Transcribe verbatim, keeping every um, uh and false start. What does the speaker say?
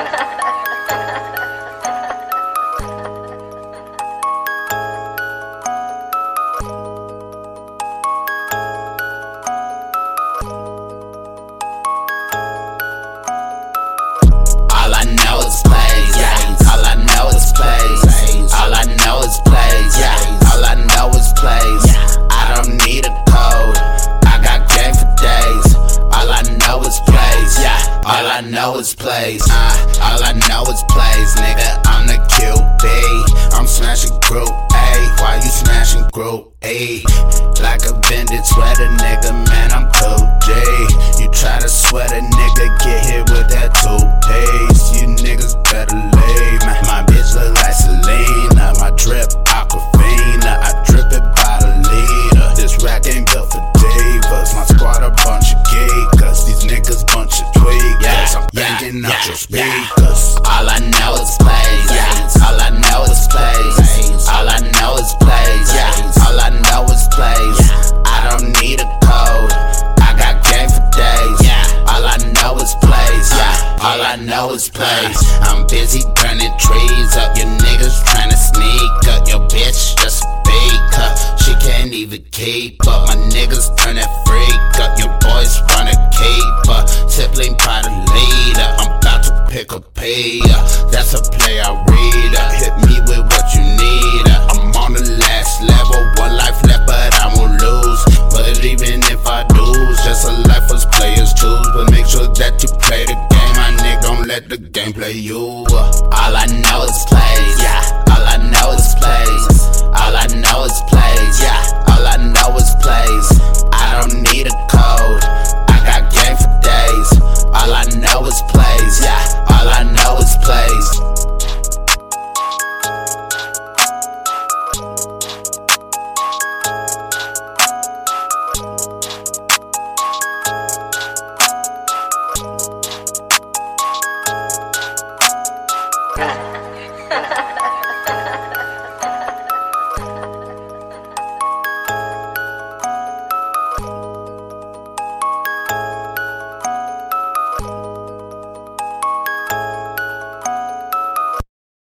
All I know is plays, yeah. All I know is plays. All I know is plays, yeah. All I know is plays. I don't need a code. I got game for days. All I know is plays, yeah. All I know is plays. Uh, all I know is plays, nigga. I'm the Q B. I'm smashing Group A. Why you smashing Group E? Like a vintage sweater, nigga. Man, I'm two G. You try to sweat a nigga, get hit with that two Ps. You niggas better leave, man. My bitch look like Selena. My drip Aquafina. I drip it by the liter. This rap ain't built for divas. My squad a bunch of geekers. These niggas bunch of tweakers. Yeah, I'm banging yeah, out yeah, your speakers. Yeah. All I know is plays. Yeah. All I know is plays. All I know is plays. Yeah. All I know is plays. I don't need a code. I got game for days. Yeah. All I know is plays. Yeah. All I know is plays. I'm busy burning trees up. Your niggas tryna sneak up. Your bitch just a baker. She can't even keep up. My niggas turn that freak up. Your boys run a keeper. Sibling by the leader. I'm about to pick a payer. That's a play I read. Hit me with what you need. I'm on the last level. One life left, but I won't lose. But even if I lose, just a life as players choose. But make sure that you play the game. My nigga, don't let the game play you. All I know is plays. Yeah. All I know is plays. All I know is plays. Yeah. All I know is plays. I don't need a code. I got game for days. All I know is plays. Yeah.